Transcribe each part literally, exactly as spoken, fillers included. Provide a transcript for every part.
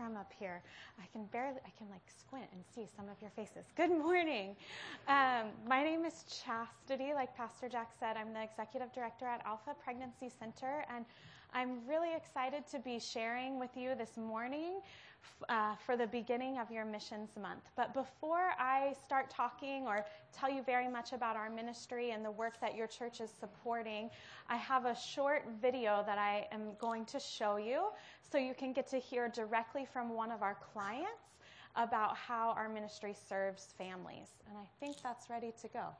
from up here. I can barely, I can like squint and see some of your faces. Good morning. Um, my name is Chastity. Like Pastor Jack said, I'm the executive director at Alpha Pregnancy Center, and I'm really excited to be sharing with you this morning uh, for the beginning of your Missions Month. But before I start talking or tell you very much about our ministry and the work that your church is supporting, I have a short video that I am going to show you so you can get to hear directly from one of our clients about how our ministry serves families. And I think that's ready to go.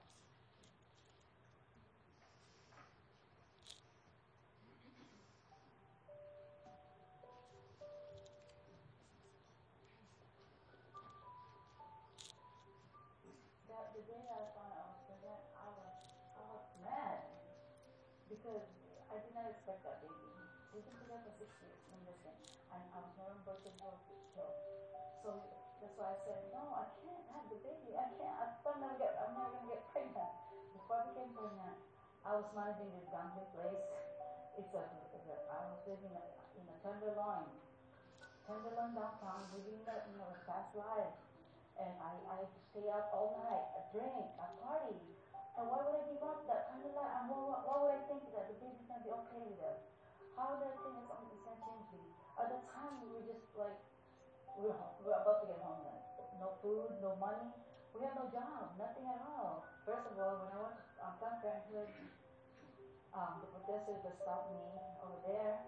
The day I found I was pregnant, I was, I was mad because I did not expect that baby. We've been together for six years in this thing, and I was never birthday joke. So that's why I said, no, I can't have the baby. I can't. I thought I'm never get. I'm never gonna get pregnant. Before I became pregnant, I was managing this gambling place. It's a, it's a I was living in a, in a Tenderloin, Tenderloin downtown, living a you know a fast life. And I, I stay up all night, I drink, I party. And why would I give up that kind of life? And why, why would I think that the baby's going to be okay with us? How would I think that something's going to change me? At the time, we were just like, we were, we were about to get homeless. No food, no money. We had no job, nothing at all. First of all, when I went to um, Planned Parenthood, um, the protesters that stopped me over there,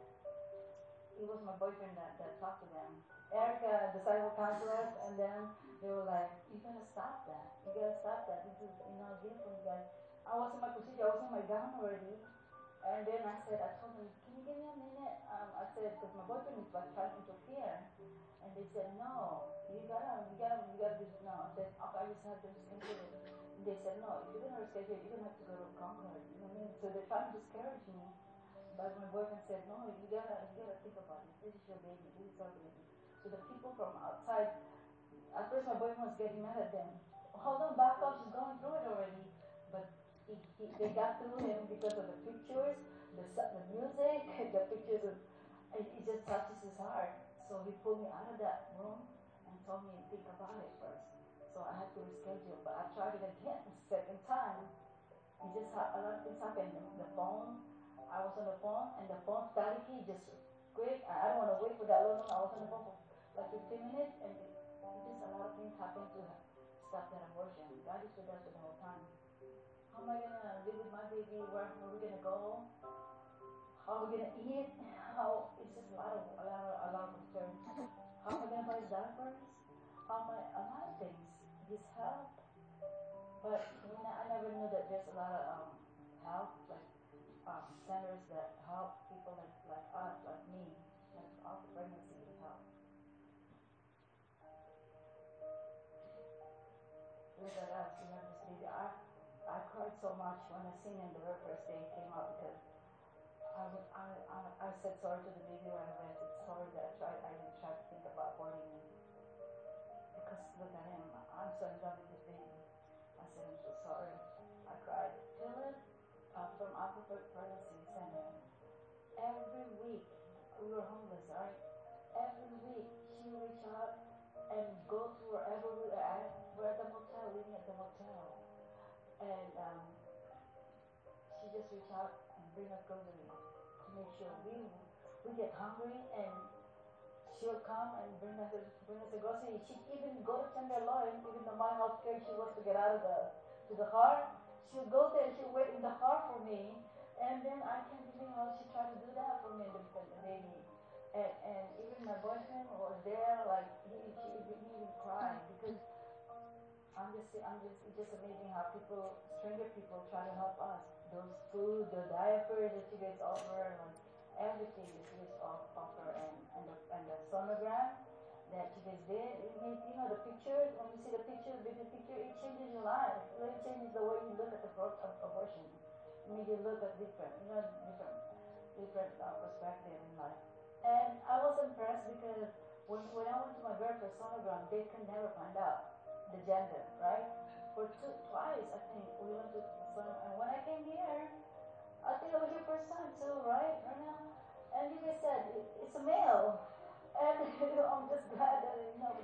it was my boyfriend that, that talked to them. Erica, disciple counselors, and then they were like, you gotta stop that. You gotta stop that. This is, you know, beautiful, you guys. I was in my procedure, I was in my gown already. And then I said, I told them, can you give me a minute? Um, I said, because my boyfriend is like trying to interfere. And they said, no, you gotta, you gotta, you gotta do this now. I said, okay, I just have them schedule it. And they said, no, if you're gonna reschedule it, you're gonna have to go to Concord. You know what I mean? So they're trying to discourage me. But my boyfriend said, no, you gotta, you gotta think about this. This is your baby. This is our baby. So the people from outside, at first my boyfriend was getting mad at them. Hold on, back up, she's going through it already. But he, he, they got through him because of the pictures, the, the music, the pictures of, it, it just touches his heart. So he pulled me out of that room and told me to think about it first. So I had to reschedule, but I tried it again, second time. It just, a lot of things happened. The phone, I was on the phone, and the phone staticky, just quick. I don't want to wait for that long. I was on the phone for like fifteen minutes, and it, it just a lot of things happened to stop that abortion. God is with us the whole time. How am I gonna live with my baby? Where are we gonna go? How are we gonna eat? How it's just a lot of a lot of a lot of concerns. How am I gonna buy diapers? How am I a lot of things? His health. But you know, I never knew that there's a lot of um, help, like um, centers that help people like like us, like me, like Alpha Pregnancy is help. Look at us, we have this baby. I, I cried so much when I seen him the very first day he came out because I, was, I, I, I said sorry to the baby right away. I said sorry that I tried, I didn't try to think about aborting him. Because look at him, I'm so in love with this baby. I said I'm so sorry. I cried. Phyllis uh, from Alpha Pregnancy Center, every week, we were homeless, right? Every week she would reach out and go to wherever we were at. We're at the motel, living at the motel. And um, she just reach out and bring us groceries to make sure we we get hungry, and she'll come and bring us a, bring us a grocery. She'd even go to Tenderloin, even though my how scared she was to get out of the to the car. She'll go there, she'll wait in the car for me, and then I can't believe how she tried to do that for me and the, the baby. And, and even my boyfriend was there, like he, he, he even cried because I'm just, I'm just, it's just amazing how people, stranger people, try to help us. Those food, the diapers that you guys offer, like everything that you guys offer, and and the and the sonogram that you guys did. It means, you know, the pictures. When you see the picture, the picture, it changes your life. It changes the way you look at the pro- of abortion. It makes you look at different, you know, different, different uh, perspective in life. And I was impressed because when when I went to my very first sonogram, they could never find out the gender, right? For two, twice, I think, we went to the sonogram. And when I came here, I think it was your first time too, right? Right now? And you guys said, it, it's a male. And I'm just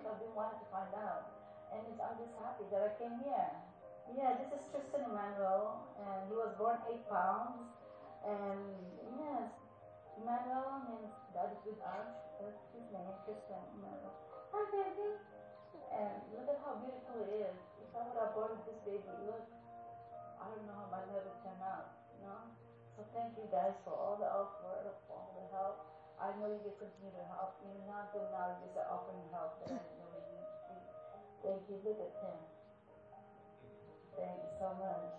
I've been wanting to find out. And it's, I'm just happy that I came here. Yeah, this is Tristan Emmanuel, and he was born eight pounds. And yes, Emmanuel means God is with us. That's his name, Tristan Emmanuel. Hi, baby. And look at how beautiful it is. If I would have born with this baby, look, I don't know how my life would turn out, you know? So thank you guys for all the offer, for all the help. I know you will continue to help. Even now until now, you just are offering help that I know you need. Thank you. Look at him. Thank you so much.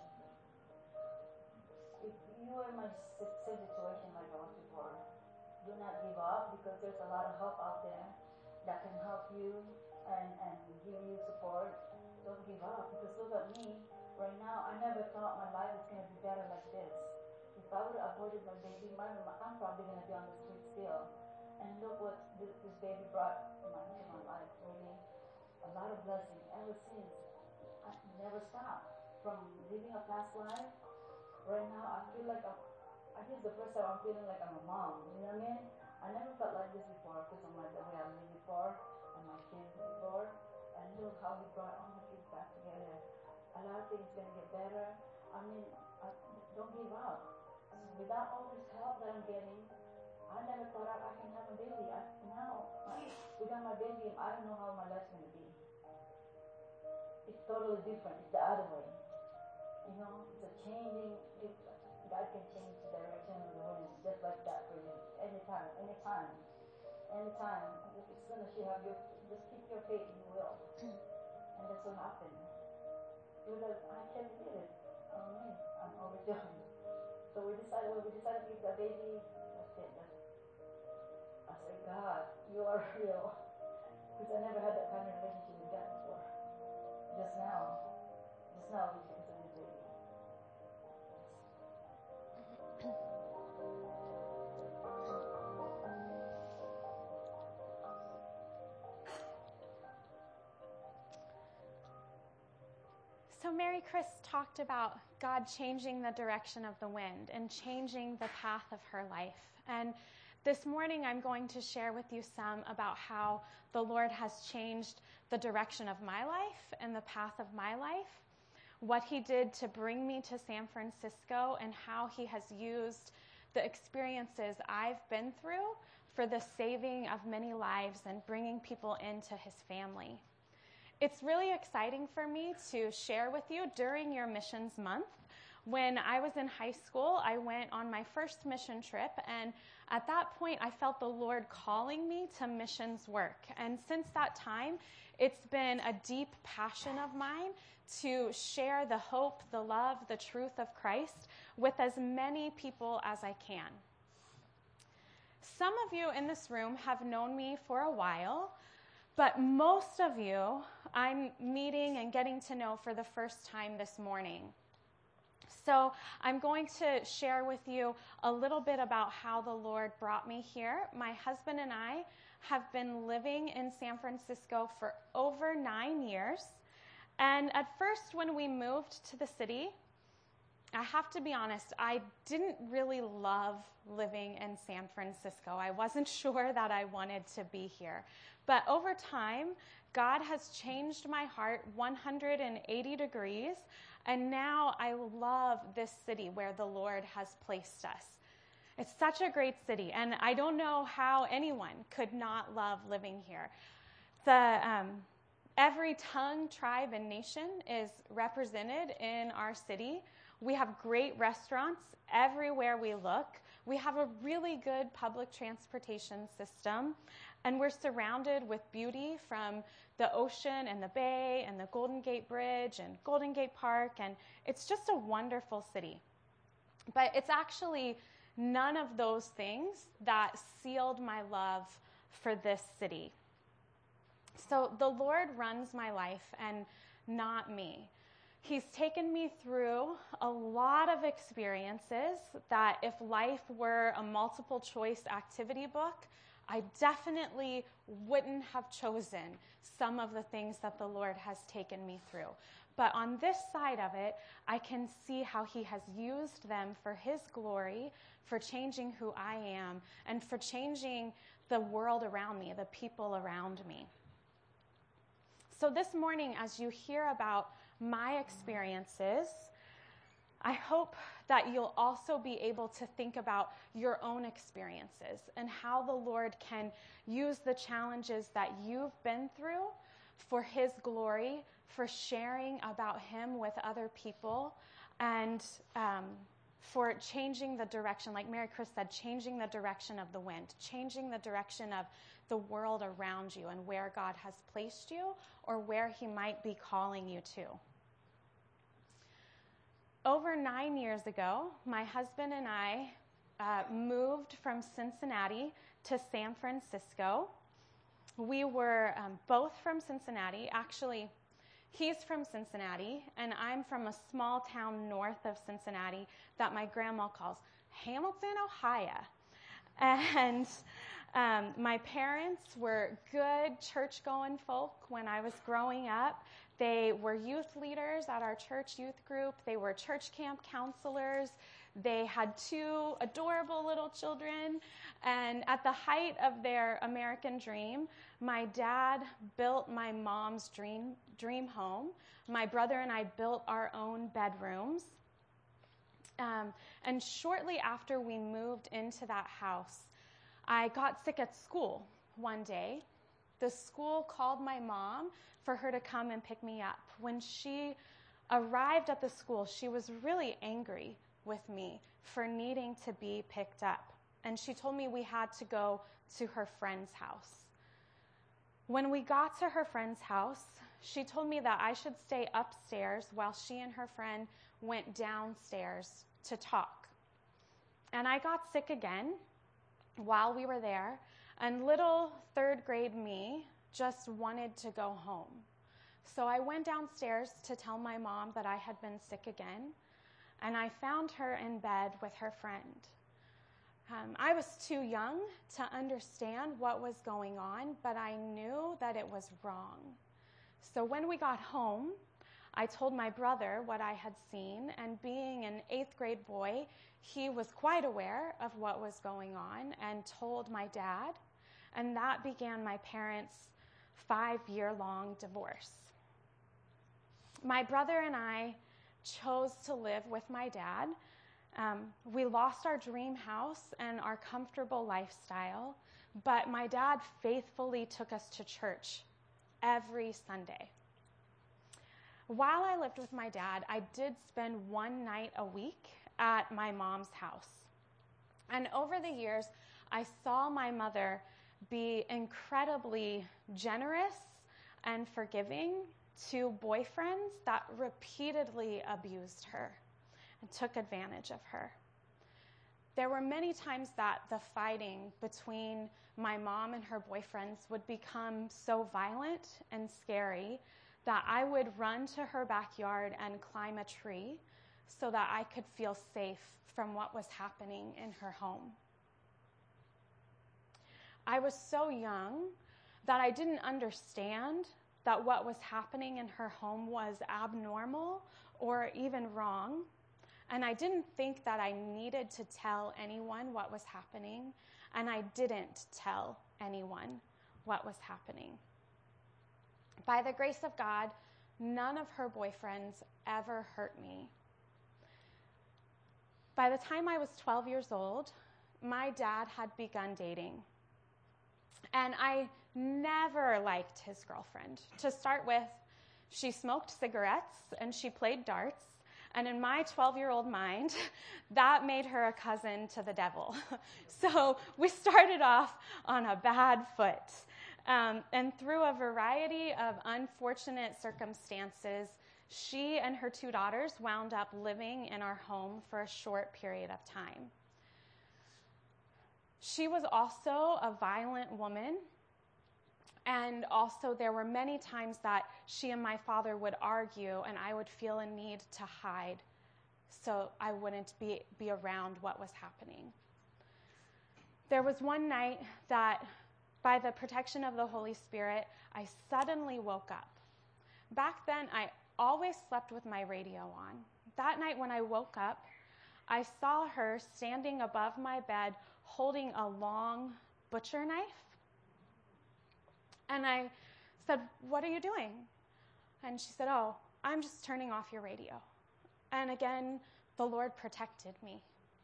If you are in my same situation like I was before, do not give up, because there's a lot of help out there that can help you and, and give you support. Don't give up, because look at me. Right now, I never thought my life was going to be better like this. If I would have aborted my baby, my, I'm probably going to be on the street still. And look what this, this baby brought to my, to my life, really. A lot of blessing ever since. I never stopped. From living a past life, right now I feel like I'm, I think the first time I'm feeling like I'm a mom. You know what I mean? I never felt like this before, because of my, the way I lived before, and my kids before. And look how we brought all my kids back together. A lot of things are going to get better. I mean, I, don't give up. Without all this help that I'm getting, I never thought I, I can have a baby. I, now, my, without my baby, I don't know how my life's going to be. It's totally different. It's the other way. You know, it's a changing. It, God can change the direction of the wind just like that for you. Anytime, anytime, anytime. As soon as you have your, just keep your faith, you will. And that's what happened. Because I can't believe it. I mean, I'm overjoyed. So we decided, when we decided to give the baby, that's it. That's, I said, God, you are real. Because I never had that kind of relationship with God before. Just now. Just now, because of this baby. So Mary Chris talked about God changing the direction of the wind and changing the path of her life. And this morning I'm going to share with you some about how the Lord has changed the direction of my life and the path of my life, what he did to bring me to San Francisco, and how he has used the experiences I've been through for the saving of many lives and bringing people into his family. It's really exciting for me to share with you during your missions month. When I was in high school, I went on my first mission trip, and at that point, I felt the Lord calling me to missions work. And since that time, it's been a deep passion of mine to share the hope, the love, the truth of Christ with as many people as I can. Some of you in this room have known me for a while, but most of you I'm meeting and getting to know for the first time this morning. So I'm going to share with you a little bit about how the Lord brought me here. My husband and I have been living in San Francisco for over nine years. And at first, when we moved to the city, I have to be honest, I didn't really love living in San Francisco. I wasn't sure that I wanted to be here. But over time, God has changed my heart one hundred eighty degrees, and now I love this city where the Lord has placed us. It's such a great city, and I don't know how anyone could not love living here. The um, every tongue, tribe, and nation is represented in our city. We have great restaurants everywhere we look. We have a really good public transportation system, and we're surrounded with beauty from the ocean and the bay and the Golden Gate Bridge and Golden Gate Park, and it's just a wonderful city. But it's actually none of those things that sealed my love for this city. So the Lord runs my life and not me. He's taken me through a lot of experiences that if life were a multiple choice activity book, I definitely wouldn't have chosen some of the things that the Lord has taken me through. But on this side of it, I can see how he has used them for his glory, for changing who I am, and for changing the world around me, the people around me. So this morning, as you hear about my experiences, I hope that you'll also be able to think about your own experiences and how the Lord can use the challenges that you've been through for his glory, for sharing about him with other people, and um, for changing the direction, like Mary Chris said, changing the direction of the wind, changing the direction of the world around you and where God has placed you or where he might be calling you to. Over nine years ago, my husband and I uh, moved from Cincinnati to San Francisco. We were um, both from Cincinnati. Actually, he's from Cincinnati, and I'm from a small town north of Cincinnati that my grandma calls Hamilton, Ohio. And um, my parents were good church-going folk when I was growing up. They were youth leaders at our church youth group. They were church camp counselors. They had two adorable little children. And at the height of their American dream, my dad built my mom's dream, dream home. My brother and I built our own bedrooms. Um, and shortly after we moved into that house, I got sick at school one day. The school called my mom for her to come and pick me up. When she arrived at the school, she was really angry with me for needing to be picked up. And she told me we had to go to her friend's house. When we got to her friend's house, she told me that I should stay upstairs while she and her friend went downstairs to talk. And I got sick again while we were there, and little third grade me just wanted to go home. So I went downstairs to tell my mom that I had been sick again, and I found her in bed with her friend. Um, I was too young to understand what was going on, but I knew that it was wrong. So when we got home, I told my brother what I had seen, and being an eighth grade boy, he was quite aware of what was going on and told my dad, and that began my parents' five-year-long divorce. My brother and I chose to live with my dad. Um, we lost our dream house and our comfortable lifestyle, but my dad faithfully took us to church every Sunday. While I lived with my dad, I did spend one night a week at my mom's house. And over the years, I saw my mother be incredibly generous and forgiving to boyfriends that repeatedly abused her and took advantage of her. There were many times that the fighting between my mom and her boyfriends would become so violent and scary that I would run to her backyard and climb a tree so that I could feel safe from what was happening in her home. I was so young that I didn't understand that what was happening in her home was abnormal or even wrong, and I didn't think that I needed to tell anyone what was happening, and I didn't tell anyone what was happening. By the grace of God, none of her boyfriends ever hurt me. By the time I was twelve years old, my dad had begun dating. And I never liked his girlfriend. To start with, she smoked cigarettes and she played darts. And in my twelve-year-old mind, that made her a cousin to the devil. So we started off on a bad foot. Um, and through a variety of unfortunate circumstances, she and her two daughters wound up living in our home for a short period of time. She was also a violent woman, and also there were many times that she and my father would argue, and I would feel a need to hide so I wouldn't be, be around what was happening. There was one night that, by the protection of the Holy Spirit, I suddenly woke up. Back then, I always slept with my radio on. That night when I woke up, I saw her standing above my bed holding a long butcher knife. And I said, "What are you doing?" And she said, "Oh, I'm just turning off your radio." And again, the Lord protected me.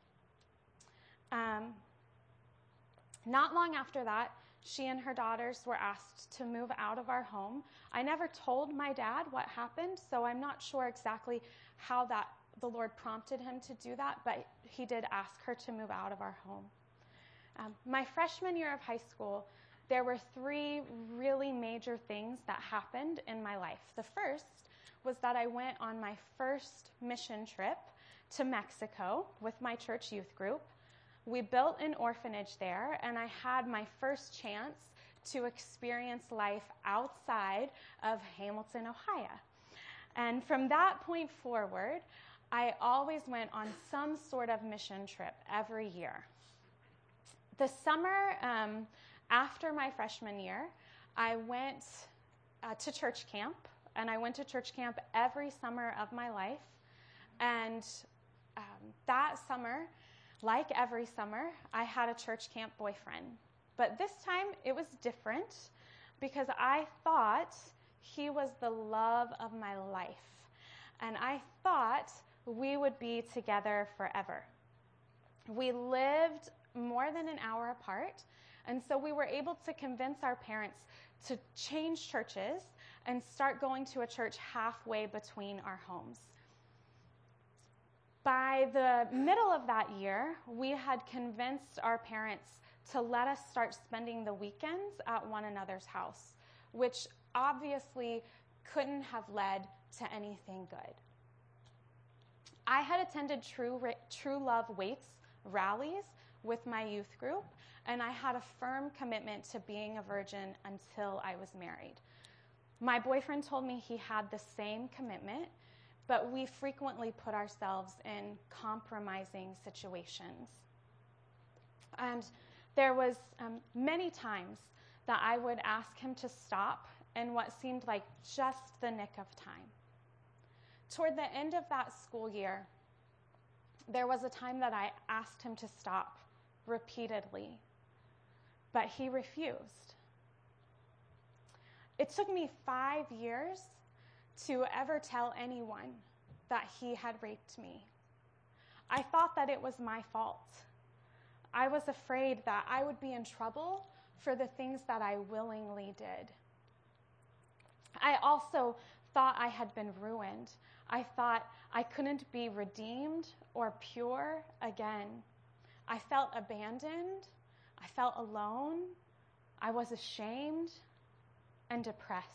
Um, not long after that, she and her daughters were asked to move out of our home. I never told my dad what happened, so I'm not sure exactly how that the Lord prompted him to do that, but he did ask her to move out of our home. Um, my freshman year of high school, there were three really major things that happened in my life. The first was that I went on my first mission trip to Mexico with my church youth group. We built an orphanage there, and I had my first chance to experience life outside of Hamilton, Ohio. And from that point forward, I always went on some sort of mission trip every year. The summer um, after my freshman year, I went uh, to church camp, and I went to church camp every summer of my life. And um, that summer, like every summer, I had a church camp boyfriend. But this time, it was different because I thought he was the love of my life. And I thought we would be together forever. We lived more than an hour apart, and so we were able to convince our parents to change churches and start going to a church halfway between our homes. By the middle of that year, we had convinced our parents to let us start spending the weekends at one another's house, which obviously couldn't have led to anything good. I had attended True, True Love Waits rallies with my youth group, and I had a firm commitment to being a virgin until I was married. My boyfriend told me he had the same commitment, but we frequently put ourselves in compromising situations. And there was um, many times that I would ask him to stop in what seemed like just the nick of time. Toward the end of that school year, there was a time that I asked him to stop repeatedly, but he refused. It took me five years to ever tell anyone that he had raped me. I thought that it was my fault. I was afraid that I would be in trouble for the things that I willingly did. I also thought I had been ruined. I thought I couldn't be redeemed or pure again. I felt abandoned. I felt alone. I was ashamed and depressed.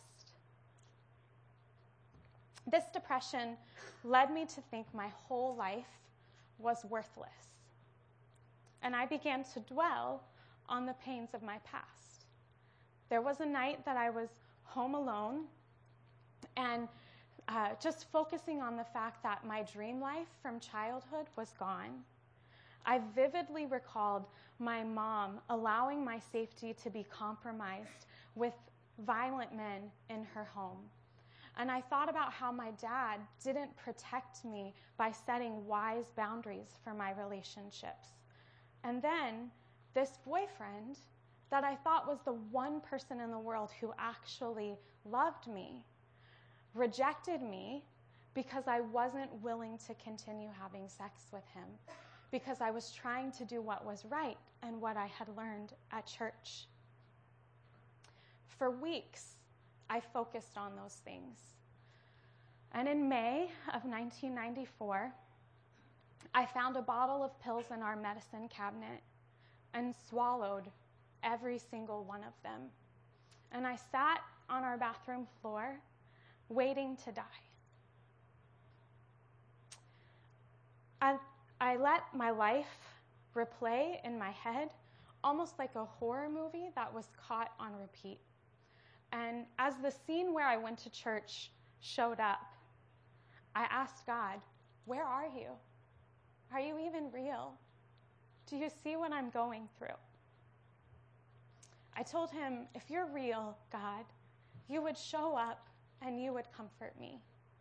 This depression led me to think my whole life was worthless. And I began to dwell on the pains of my past. There was a night that I was home alone and uh, just focusing on the fact that my dream life from childhood was gone. I vividly recalled my mom allowing my safety to be compromised with violent men in her home. And I thought about how my dad didn't protect me by setting wise boundaries for my relationships. And then this boyfriend that I thought was the one person in the world who actually loved me rejected me because I wasn't willing to continue having sex with him, because I was trying to do what was right and what I had learned at church. For weeks, I focused on those things. And in May of nineteen ninety-four, I found a bottle of pills in our medicine cabinet and swallowed every single one of them. And I sat on our bathroom floor waiting to die. I, I let my life replay in my head almost like a horror movie that was caught on repeat. And as the scene where I went to church showed up, I asked God, where are you? Are you even real? Do you see what I'm going through? I told him, if you're real, God, you would show up and you would comfort me.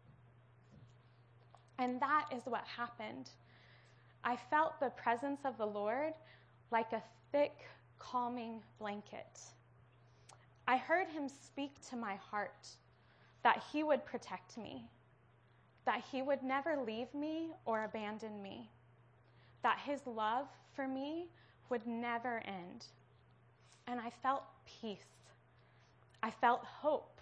And that is what happened. I felt the presence of the Lord like a thick, calming blanket. I heard him speak to my heart that he would protect me, that he would never leave me or abandon me, that his love for me would never end. And I felt peace. I felt hope.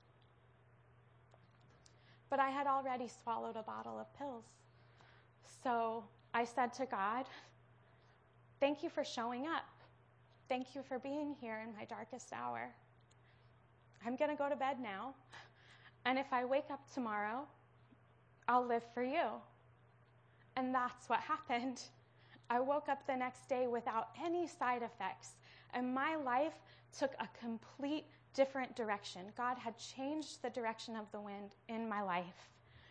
But I had already swallowed a bottle of pills. So I said to God, thank you for showing up. Thank you for being here in my darkest hour. I'm going to go to bed now. And if I wake up tomorrow, I'll live for you. And that's what happened. I woke up the next day without any side effects, and my life took a complete different direction. God had changed the direction of the wind in my life.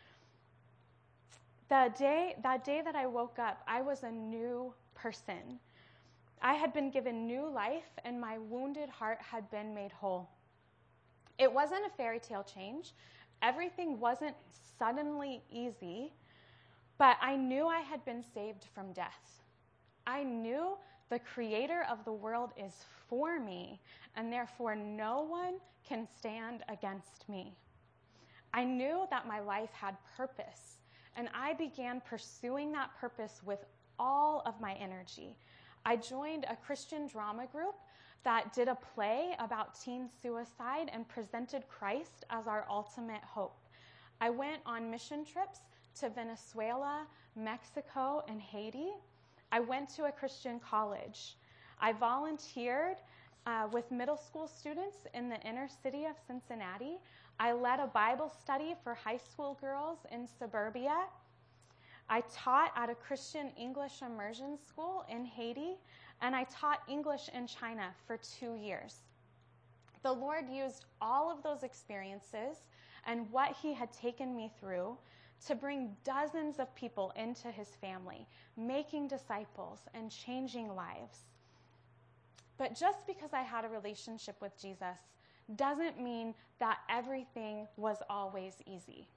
The day, that day that I woke up, I was a new person. I had been given new life, and my wounded heart had been made whole. It wasn't a fairy tale change. Everything wasn't suddenly easy, but I knew I had been saved from death. I knew the creator of the world is for me, and therefore no one can stand against me. I knew that my life had purpose, and I began pursuing that purpose with all of my energy. I joined a Christian drama group that did a play about teen suicide and presented Christ as our ultimate hope. I went on mission trips to Venezuela, Mexico, and Haiti. I went to a Christian college. I volunteered uh, with middle school students in the inner city of Cincinnati. I led a Bible study for high school girls in suburbia. I taught at a Christian English immersion school in Haiti, and I taught English in China for two years. The Lord used all of those experiences and what he had taken me through to bring dozens of people into his family, making disciples and changing lives. But just because I had a relationship with Jesus doesn't mean that everything was always easy.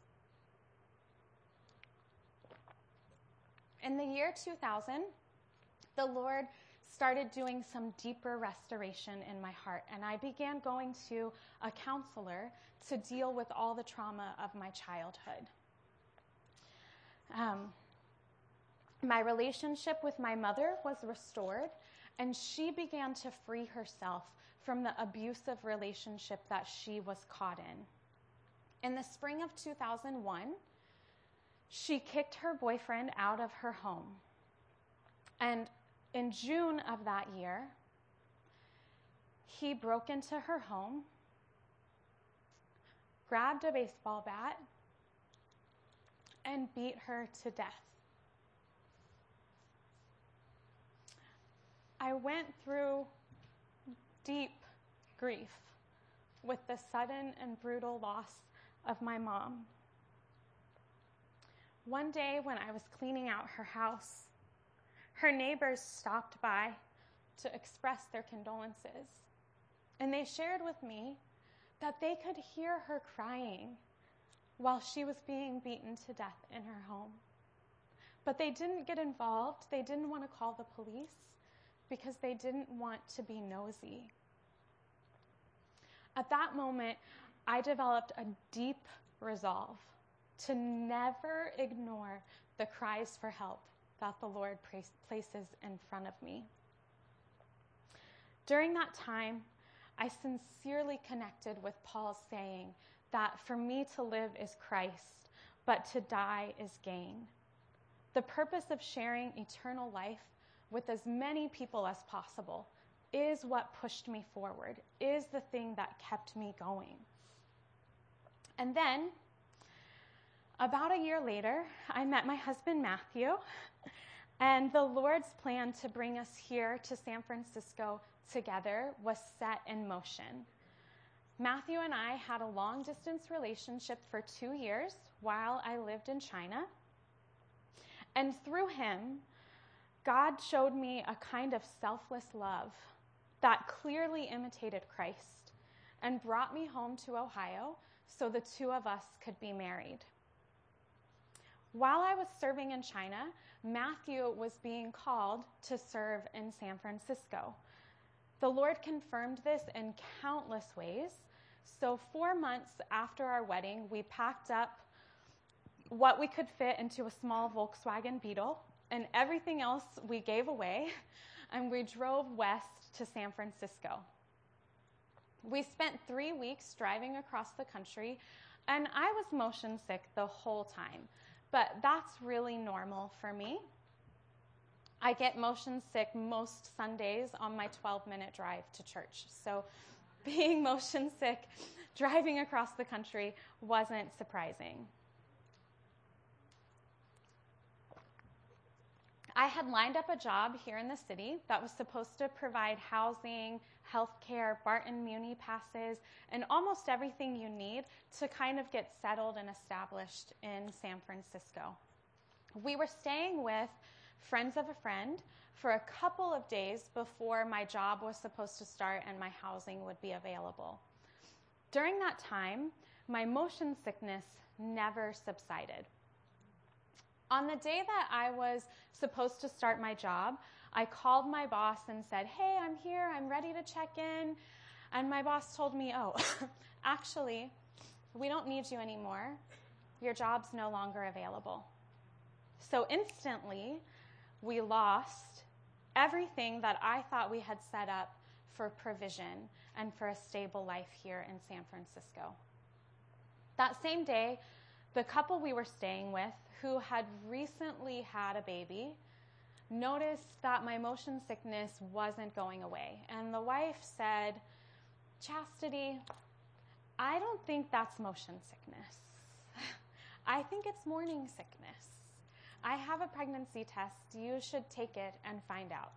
In the year two thousand, the Lord started doing some deeper restoration in my heart, and I began going to a counselor to deal with all the trauma of my childhood. Um, my relationship with my mother was restored, and she began to free herself from the abusive relationship that she was caught in. In the spring of two thousand one, she kicked her boyfriend out of her home. And in June of that year, he broke into her home, grabbed a baseball bat, and beat her to death. I went through deep grief with the sudden and brutal loss of my mom. One day when I was cleaning out her house, her neighbors stopped by to express their condolences, and they shared with me that they could hear her crying while she was being beaten to death in her home. But they didn't get involved. They didn't want to call the police because they didn't want to be nosy. At that moment, I developed a deep resolve to never ignore the cries for help that the Lord places in front of me. During that time, I sincerely connected with Paul's saying that for me to live is Christ, but to die is gain. The purpose of sharing eternal life with as many people as possible is what pushed me forward, is the thing that kept me going. And then, about a year later, I met my husband, Matthew, and the Lord's plan to bring us here to San Francisco together was set in motion. Matthew and I had a long-distance relationship for two years while I lived in China. And through him, God showed me a kind of selfless love that clearly imitated Christ and brought me home to Ohio so the two of us could be married. While I was serving in China, Matthew was being called to serve in San Francisco. The Lord confirmed this in countless ways. So four months after our wedding, we packed up what we could fit into a small Volkswagen Beetle, and everything else we gave away, and we drove west to San Francisco. We spent three weeks driving across the country, and I was motion sick the whole time, but that's really normal for me. I get motion sick most Sundays on my twelve-minute drive to church. So being motion sick, driving across the country wasn't surprising. I had lined up a job here in the city that was supposed to provide housing, healthcare, Barton Muni passes, and almost everything you need to kind of get settled and established in San Francisco. We were staying with friends of a friend for a couple of days before my job was supposed to start and my housing would be available. During that time, my motion sickness never subsided. On the day that I was supposed to start my job, I called my boss and said, "Hey, I'm here, I'm ready to check in." And my boss told me, "Oh, actually, we don't need you anymore. Your job's no longer available." So instantly, we lost everything that I thought we had set up for provision and for a stable life here in San Francisco. That same day, the couple we were staying with, who had recently had a baby, noticed that my motion sickness wasn't going away. And the wife said, "Chastity, I don't think that's motion sickness. I think it's morning sickness. I have a pregnancy test. You should take it and find out."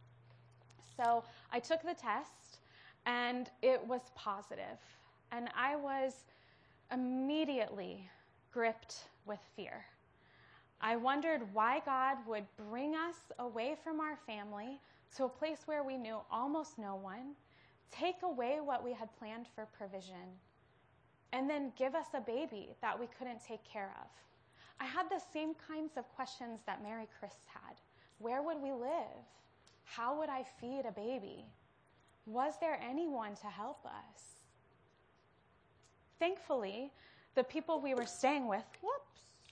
So I took the test, and it was positive. And I was immediately gripped with fear. I wondered why God would bring us away from our family to a place where we knew almost no one, take away what we had planned for provision, and then give us a baby that we couldn't take care of. I had the same kinds of questions that Mary Chris had. Where would we live? How would I feed a baby? Was there anyone to help us? Thankfully, the people we were staying with, whoops,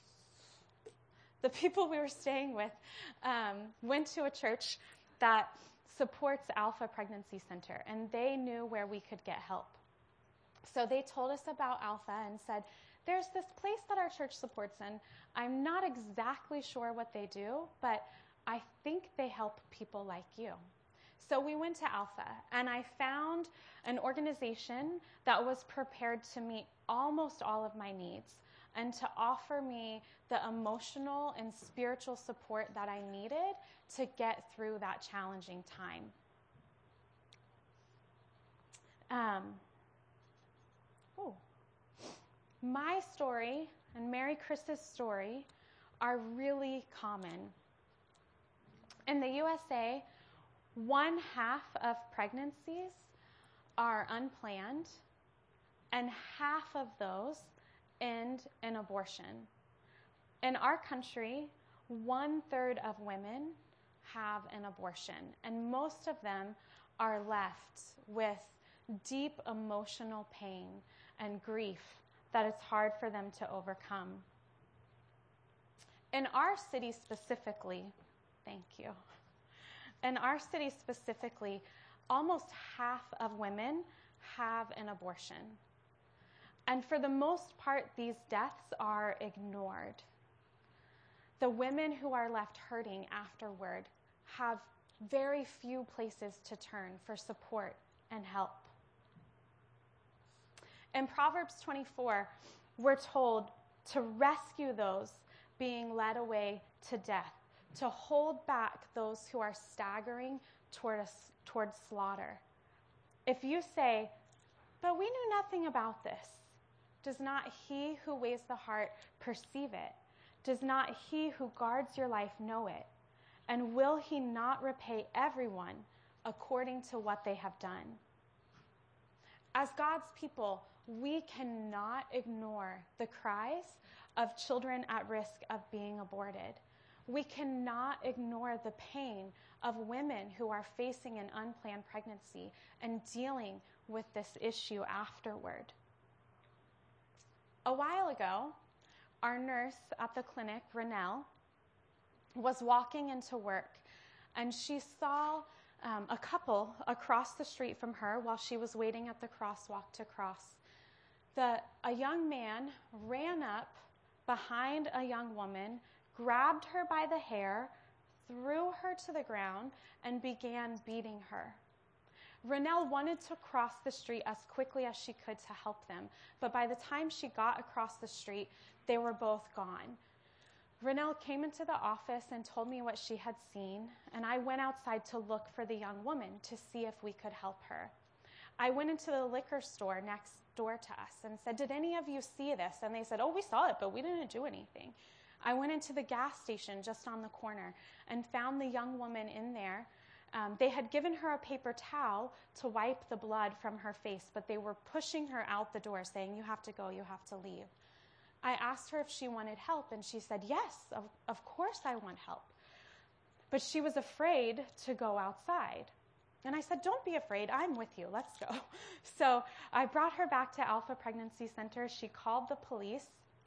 the people we were staying with um, went to a church that supports Alpha Pregnancy Center, and they knew where we could get help. So they told us about Alpha and said, "There's this place that our church supports, and I'm not exactly sure what they do, but I think they help people like you." So we went to Alpha, and I found an organization that was prepared to meet almost all of my needs and to offer me the emotional and spiritual support that I needed to get through that challenging time. Um, oh. My story and Mary Chris's story are really common. In the U S A, one half of pregnancies are unplanned, and half of those end in abortion. In our country, one third of women have an abortion, and most of them are left with deep emotional pain and grief that it's hard for them to overcome. In our city specifically, thank you. In our city specifically, almost half of women have an abortion. And for the most part, these deaths are ignored. The women who are left hurting afterward have very few places to turn for support and help. In Proverbs twenty-four, we're told to rescue those being led away to death, to hold back those who are staggering toward, a, toward slaughter. If you say, "But we knew nothing about this," does not he who weighs the heart perceive it? Does not he who guards your life know it? And will he not repay everyone according to what they have done? As God's people, we cannot ignore the cries of children at risk of being aborted. We cannot ignore the pain of women who are facing an unplanned pregnancy and dealing with this issue afterward. A while ago, our nurse at the clinic, Renelle, was walking into work, and she saw um, a couple across the street from her while she was waiting at the crosswalk to cross. The, a young man ran up behind a young woman, grabbed her by the hair, threw her to the ground, and began beating her. Renelle wanted to cross the street as quickly as she could to help them, but by the time she got across the street, they were both gone. Renelle came into the office and told me what she had seen, and I went outside to look for the young woman to see if we could help her. I went into the liquor store next door to us and said, "Did any of you see this?" And they said, "Oh, we saw it, but we didn't do anything." I went into the gas station just on the corner and found the young woman in there. Um, they had given her a paper towel to wipe the blood from her face, but they were pushing her out the door saying, "You have to go, you have to leave." I asked her if she wanted help, and she said, "Yes, of, of course I want help." But she was afraid to go outside. And I said, "Don't be afraid, I'm with you, let's go." So I brought her back to Alpha Pregnancy Center. She called the police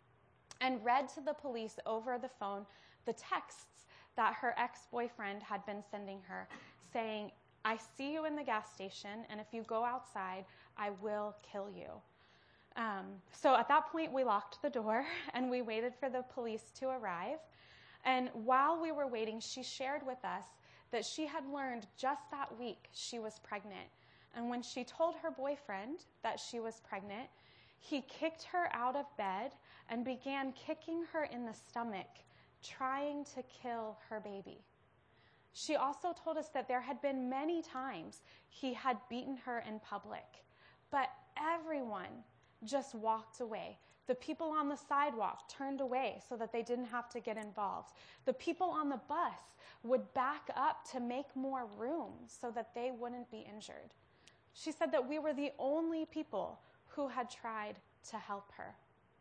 and read to the police over the phone the texts that her ex-boyfriend had been sending her, saying, "I see you in the gas station, and if you go outside, I will kill you." Um, so at that point, we locked the door, and we waited for the police to arrive. And while we were waiting, she shared with us that she had learned just that week she was pregnant. And when she told her boyfriend that she was pregnant, he kicked her out of bed and began kicking her in the stomach, trying to kill her baby. She also told us that there had been many times he had beaten her in public, but everyone just walked away. The people on the sidewalk turned away so that they didn't have to get involved. The people on the bus would back up to make more room so that they wouldn't be injured. She said that we were the only people who had tried to help her.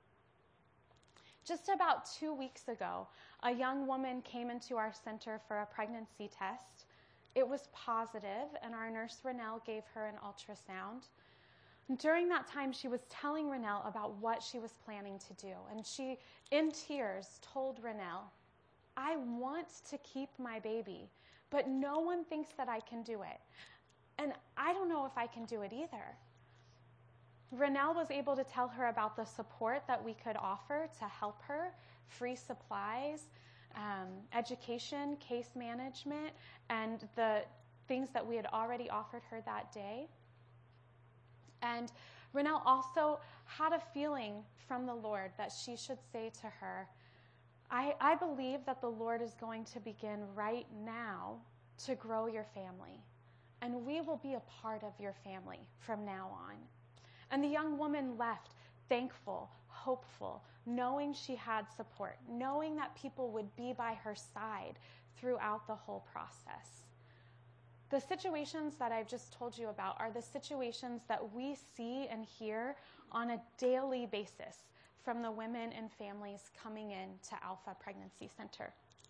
Just about two weeks ago, a young woman came into our center for a pregnancy test. It was positive, and our nurse, Renelle, gave her an ultrasound. During that time, she was telling Renelle about what she was planning to do, and she, in tears, told Renelle, "I want to keep my baby, but no one thinks that I can do it, and I don't know if I can do it either." Renelle was able to tell her about the support that we could offer to help her, free supplies, um, education, case management, and the things that we had already offered her that day. And Renelle also had a feeling from the Lord that she should say to her, I, I believe that the Lord is going to begin right now to grow your family, and we will be a part of your family from now on." And the young woman left thankful, hopeful, knowing she had support, knowing that people would be by her side throughout the whole process. The situations that I've just told you about are the situations that we see and hear on a daily basis from the women and families coming in to Alpha Pregnancy Center.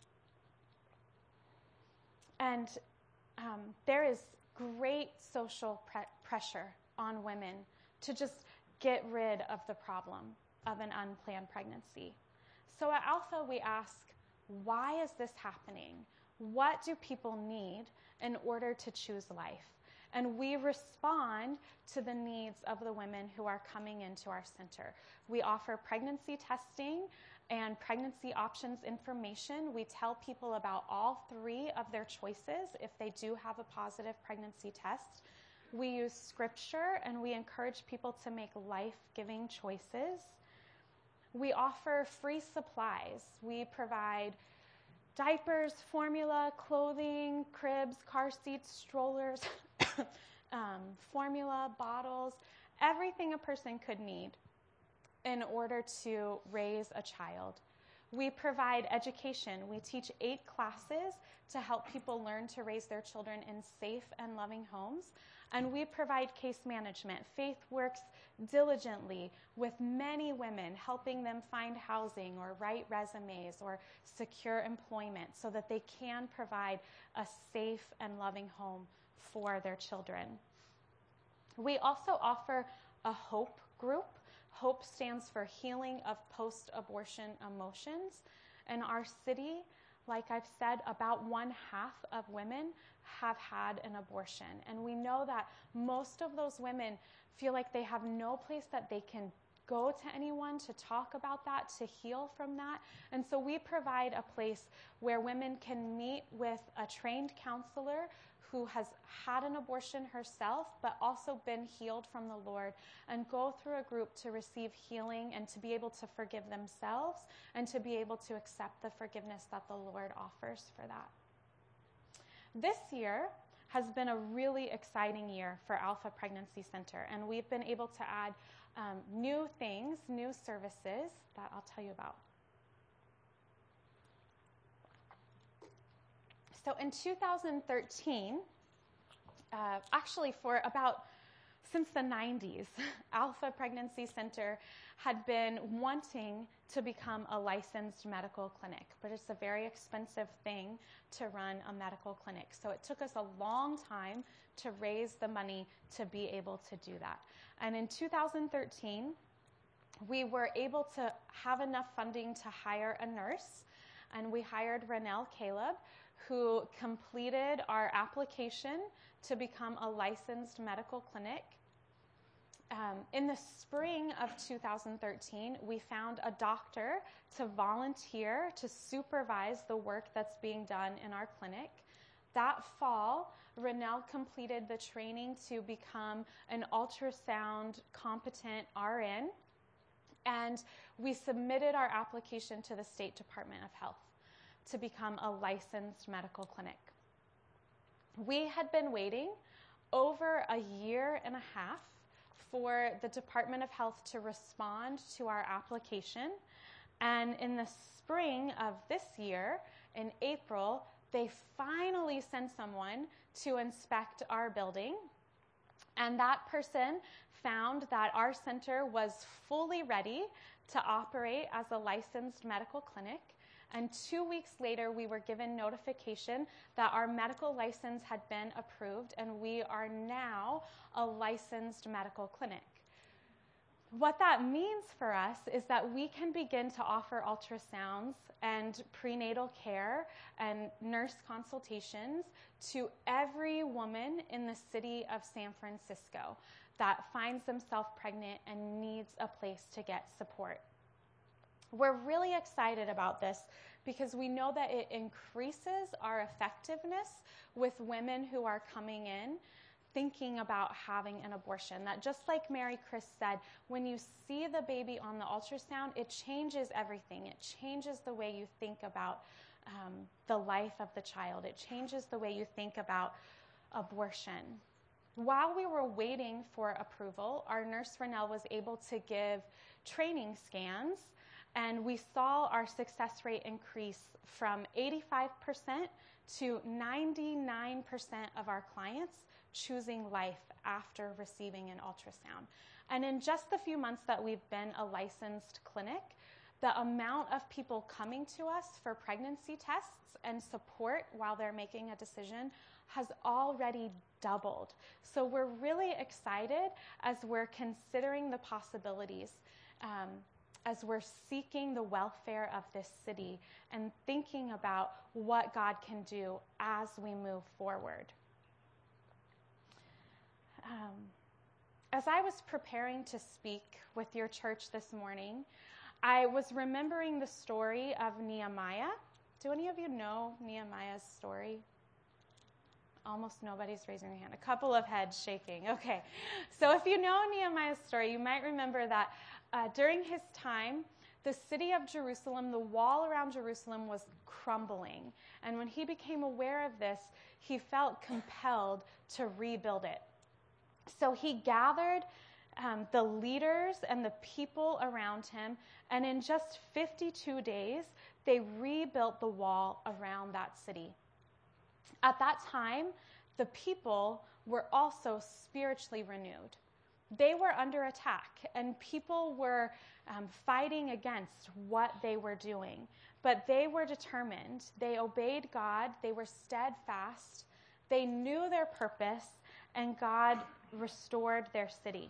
And um, there is great social pre- pressure on women to just get rid of the problem of an unplanned pregnancy. So at Alpha, we ask, why is this happening? What do people need in order to choose life? And we respond to the needs of the women who are coming into our center. We offer pregnancy testing and pregnancy options information. We tell people about all three of their choices if they do have a positive pregnancy test. We use scripture, and we encourage people to make life-giving choices. We offer free supplies. We provide diapers, formula, clothing, cribs, car seats, strollers, um, formula, bottles, everything a person could need in order to raise a child. We provide education. We teach eight classes to help people learn to raise their children in safe and loving homes. and we provide case management. Faith works diligently with many women, helping them find housing or write resumes or secure employment so that they can provide a safe and loving home for their children. We also offer a HOPE group. HOPE stands for Healing of Post-Abortion Emotions. In our city, like I've said, about one half of women have had an abortion. And we know that most of those women feel like they have no place that they can go to anyone to talk about that, to heal from that. And so we provide a place where women can meet with a trained counselor who has had an abortion herself, but also been healed from the Lord, and go through a group to receive healing and to be able to forgive themselves and to be able to accept the forgiveness that the Lord offers for that. This year has been a really exciting year for Alpha Pregnancy Center, and we've been able to add um, new things, new services that I'll tell you about. So in two thousand thirteen, uh, actually for about since the nineties, Alpha Pregnancy Center had been wanting to become a licensed medical clinic, but it's a very expensive thing to run a medical clinic. So it took us a long time to raise the money to be able to do that. And in two thousand thirteen, we were able to have enough funding to hire a nurse, and we hired Renelle Caleb, who completed our application to become a licensed medical clinic. Um, in the spring of two thousand thirteen, we found a doctor to volunteer to supervise the work that's being done in our clinic. That fall, Renelle completed the training to become an ultrasound competent R N, and we submitted our application to the State Department of Health to become a licensed medical clinic. We had been waiting over a year and a half for the Department of Health to respond to our application. And in the spring of this year, in April, they finally sent someone to inspect our building. And that person found that our center was fully ready to operate as a licensed medical clinic. And two weeks later, we were given notification that our medical license had been approved, and we are now a licensed medical clinic. What that means for us is that we can begin to offer ultrasounds and prenatal care and nurse consultations to every woman in the city of San Francisco that finds themselves pregnant and needs a place to get support. We're really excited about this because we know that it increases our effectiveness with women who are coming in thinking about having an abortion. That just like Mary Chris said, when you see the baby on the ultrasound, it changes everything. It changes the way you think about um, the life of the child. It changes the way you think about abortion. While we were waiting for approval, our nurse Renelle was able to give training scans, and we saw our success rate increase from eighty-five percent to ninety-nine percent of our clients choosing life after receiving an ultrasound. And in just the few months that we've been a licensed clinic, the amount of people coming to us for pregnancy tests and support while they're making a decision has already doubled. So we're really excited as we're considering the possibilities, um, as we're seeking the welfare of this city and thinking about what God can do as we move forward. Um, as I was preparing to speak with your church this morning, I was remembering the story of Nehemiah. Do any of you know Nehemiah's story? Almost nobody's raising their hand. A couple of heads shaking. Okay. So if you know Nehemiah's story, you might remember that uh, during his time, the city of Jerusalem, the wall around Jerusalem was crumbling. And when he became aware of this, he felt compelled to rebuild it. So he gathered um, the leaders and the people around him, and in just fifty-two days, they rebuilt the wall around that city. At that time, the people were also spiritually renewed. They were under attack, and people were um, fighting against what they were doing. But they were determined. They obeyed God. They were steadfast. They knew their purpose, and God restored their city.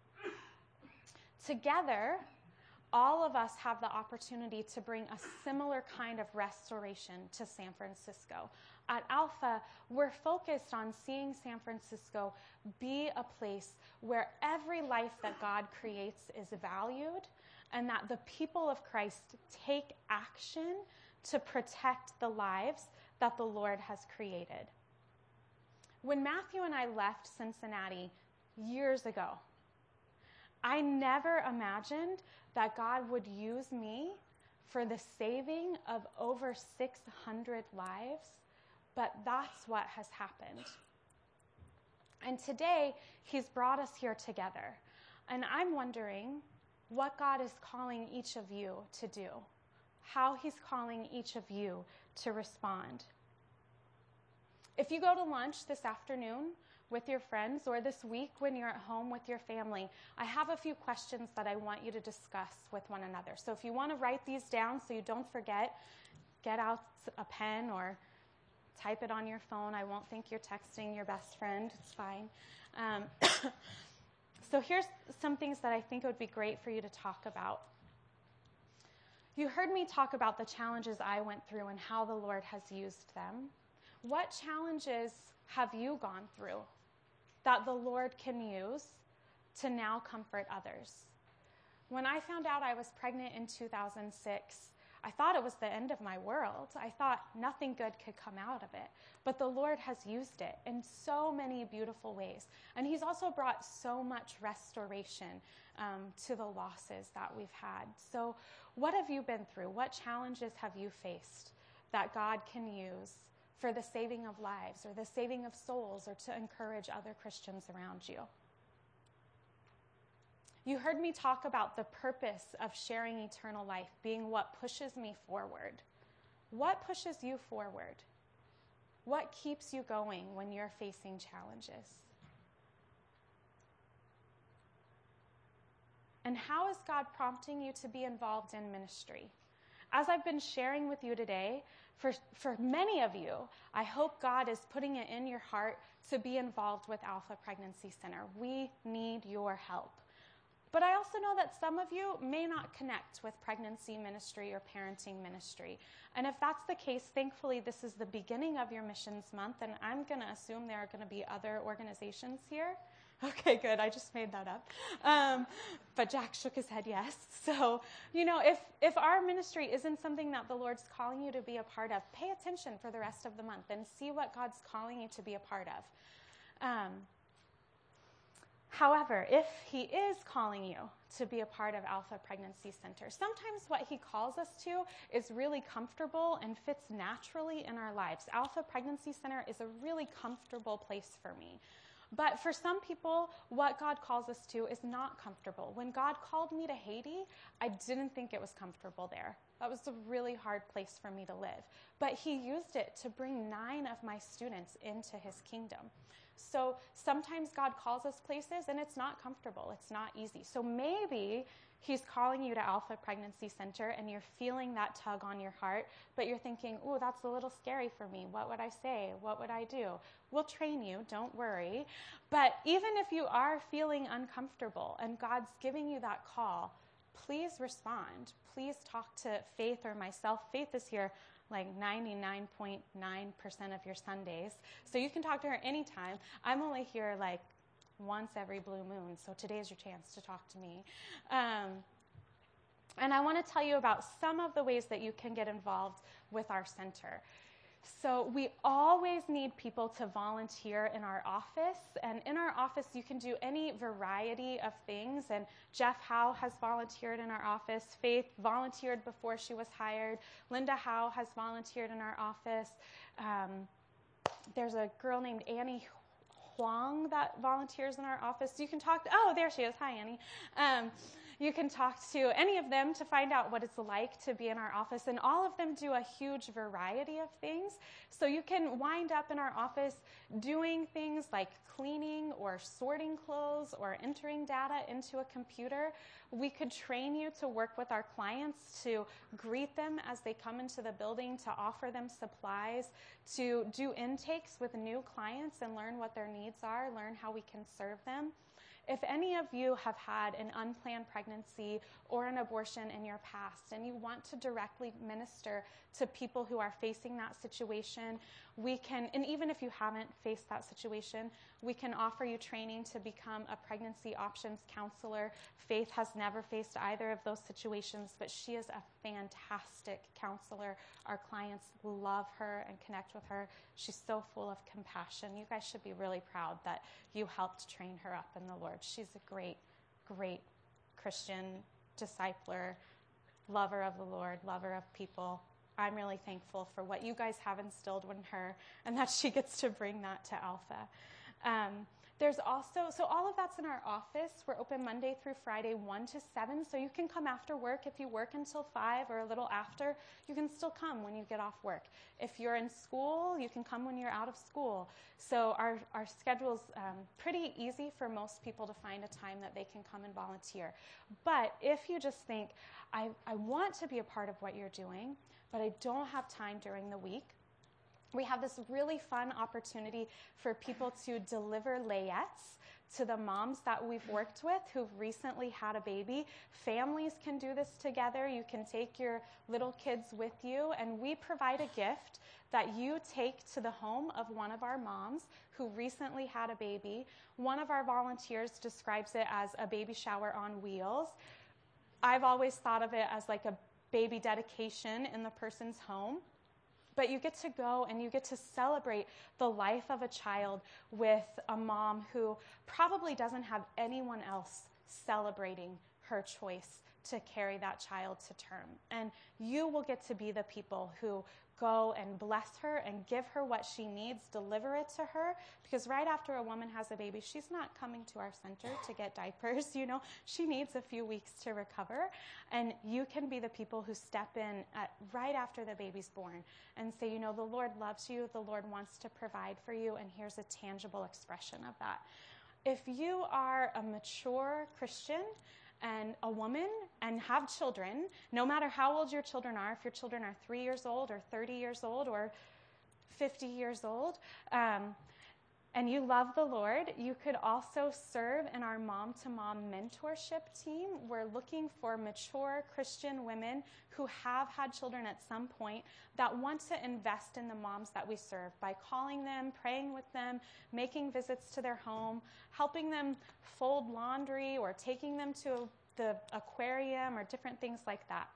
Together, all of us have the opportunity to bring a similar kind of restoration to San Francisco. At Alpha, we're focused on seeing San Francisco be a place where every life that God creates is valued, and that the people of Christ take action to protect the lives that the Lord has created. When Matthew and I left Cincinnati years ago, I never imagined that God would use me for the saving of over six hundred lives, but that's what has happened. And today, he's brought us here together. And I'm wondering what God is calling each of you to do, how he's calling each of you to respond. If you go to lunch this afternoon with your friends, or this week when you're at home with your family, I have a few questions that I want you to discuss with one another. So if you want to write these down so you don't forget, get out a pen or type it on your phone. I won't think you're texting your best friend. It's fine. Um, so here's some things that I think would be great for you to talk about. You heard me talk about the challenges I went through and how the Lord has used them. What challenges have you gone through that the Lord can use to now comfort others? When I found out I was pregnant in two thousand six, I thought it was the end of my world. I thought nothing good could come out of it. But the Lord has used it in so many beautiful ways. And he's also brought so much restoration um, to the losses that we've had. So what have you been through? What challenges have you faced that God can use for the saving of lives or the saving of souls or to encourage other Christians around you? You heard me talk about the purpose of sharing eternal life being what pushes me forward. What pushes you forward? What keeps you going when you're facing challenges? And how is God prompting you to be involved in ministry? As I've been sharing with you today, for, for many of you, I hope God is putting it in your heart to be involved with Alpha Pregnancy Center. We need your help. But I also know that some of you may not connect with pregnancy ministry or parenting ministry. And if that's the case, thankfully, this is the beginning of your missions month, and I'm going to assume there are going to be other organizations here. Okay, good. I just made that up. Um, but Jack shook his head yes. So, you know, if, if our ministry isn't something that the Lord's calling you to be a part of, pay attention for the rest of the month and see what God's calling you to be a part of. Um, However, if he is calling you to be a part of Alpha Pregnancy Center, sometimes what he calls us to is really comfortable and fits naturally in our lives. Alpha Pregnancy Center is a really comfortable place for me. But for some people, what God calls us to is not comfortable. When God called me to Haiti, I didn't think it was comfortable there. That was a really hard place for me to live. But he used it to bring nine of my students into his kingdom. So sometimes God calls us places and it's not comfortable. It's not easy. So maybe he's calling you to Alpha Pregnancy Center and you're feeling that tug on your heart, but you're thinking, ooh, that's a little scary for me. What would I say? What would I do? We'll train you. Don't worry. But even if you are feeling uncomfortable and God's giving you that call, please respond. Please talk to Faith or myself. Faith is here like ninety-nine point nine percent of your Sundays. So you can talk to her anytime. I'm only here like once every blue moon, so today's your chance to talk to me. Um, and I want to tell you about some of the ways that you can get involved with our center. So we always need people to volunteer in our office. And in our office, you can do any variety of things. And Jeff Howe has volunteered in our office. Faith volunteered before she was hired. Linda Howe has volunteered in our office. Um, there's a girl named Annie Huang that volunteers in our office. You can talk to, oh, there she is. Hi, Annie. Um, You can talk to any of them to find out what it's like to be in our office, and all of them do a huge variety of things. So you can wind up in our office doing things like cleaning or sorting clothes or entering data into a computer. We could train you to work with our clients, to greet them as they come into the building, to offer them supplies, to do intakes with new clients and learn what their needs are, learn how we can serve them. If any of you have had an unplanned pregnancy or an abortion in your past and you want to directly minister to people who are facing that situation, we can, and even if you haven't faced that situation, we can offer you training to become a pregnancy options counselor. Faith has never faced either of those situations, but she is a fantastic counselor. Our clients love her and connect with her. She's so full of compassion. You guys should be really proud that you helped train her up in the Lord. She's a great, great Christian discipler, lover of the Lord, lover of people. I'm really thankful for what you guys have instilled in her and that she gets to bring that to Alpha. Um, there's also, so all of that's in our office. We're open Monday through Friday, one to seven, so you can come after work. If you work until five or a little after, you can still come when you get off work. If you're in school, you can come when you're out of school. So our, our schedule's um, pretty easy for most people to find a time that they can come and volunteer. But if you just think, I, I want to be a part of what you're doing, but I don't have time during the week, we have this really fun opportunity for people to deliver layettes to the moms that we've worked with who've recently had a baby. Families can do this together. You can take your little kids with you, and we provide a gift that you take to the home of one of our moms who recently had a baby. One of our volunteers describes it as a baby shower on wheels. I've always thought of it as like a baby dedication in the person's home. But you get to go and you get to celebrate the life of a child with a mom who probably doesn't have anyone else celebrating her choice to carry that child to term. And you will get to be the people who go and bless her and give her what she needs, deliver it to her, because right after a woman has a baby, she's not coming to our center to get diapers, you know, she needs a few weeks to recover, and you can be the people who step in at, right after the baby's born and say, you know, the Lord loves you, the Lord wants to provide for you, and here's a tangible expression of that. If you are a mature Christian and a woman and have children, no matter how old your children are, if your children are three years old or thirty years old or fifty years old, um, and you love the Lord, you could also serve in our mom-to-mom mentorship team. We're looking for mature Christian women who have had children at some point that want to invest in the moms that we serve by calling them, praying with them, making visits to their home, helping them fold laundry or taking them to the aquarium or different things like that.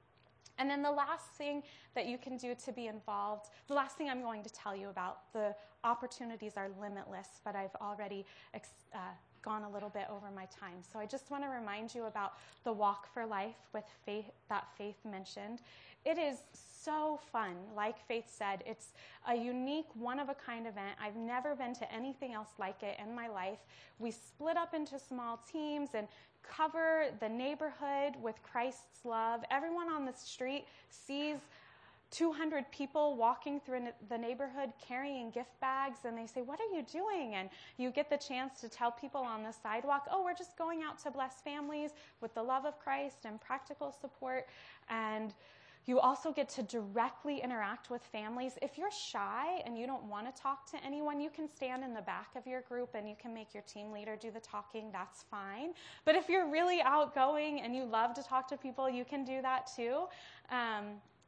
And then the last thing that you can do to be involved, the last thing I'm going to tell you about, the opportunities are limitless, but I've already ex- uh, gone a little bit over my time. So I just want to remind you about the Walk for Life with Faith that Faith mentioned. It is so fun. Like Faith said, it's a unique, one-of-a-kind event. I've never been to anything else like it in my life. We split up into small teams and cover the neighborhood with Christ's love. Everyone on the street sees two hundred people walking through the neighborhood carrying gift bags, and they say, what are you doing? And you get the chance to tell people on the sidewalk, oh, we're just going out to bless families with the love of Christ and practical support. And you also get to directly interact with families. If you're shy and you don't want to talk to anyone, you can stand in the back of your group and you can make your team leader do the talking. That's fine. But if you're really outgoing and you love to talk to people, you can do that too. Um,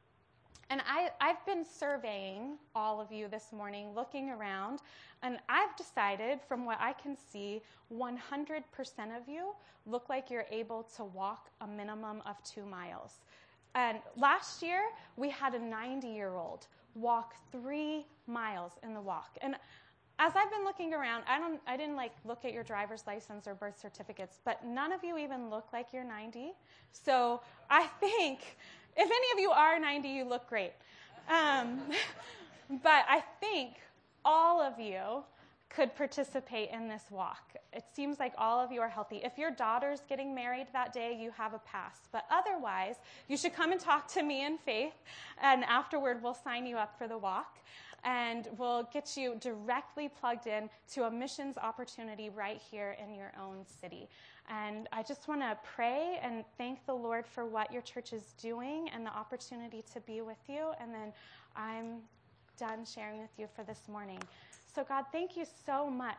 and I, I've been surveying all of you this morning, looking around, and I've decided, from what I can see, one hundred percent of you look like you're able to walk a minimum of two miles. And last year, we had a ninety-year-old walk three miles in the walk. And as I've been looking around, I don't, I didn't like look at your driver's license or birth certificates, but none of you even look like you're ninety. So I think if any of you are ninety, you look great. Um, but I think all of you could participate in this walk. It seems like all of you are healthy. If your daughter's getting married that day, you have a pass. But otherwise, you should come and talk to me in Faith, and afterward we'll sign you up for the walk, and we'll get you directly plugged in to a missions opportunity right here in your own city. And I just want to pray and thank the Lord for what your church is doing and the opportunity to be with you, and then I'm done sharing with you for this morning. So God, thank you so much